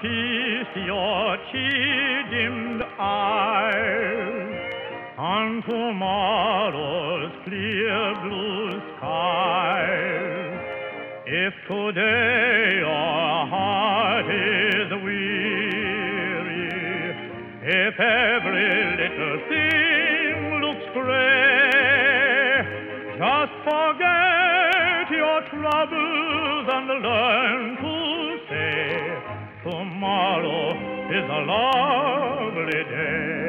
feast your tear-dimmed eyes on tomorrow's clear blue skies. If today your heart is weary, if every little thing looks gray, just forget your troubles and learn to say tomorrow is a lovely day.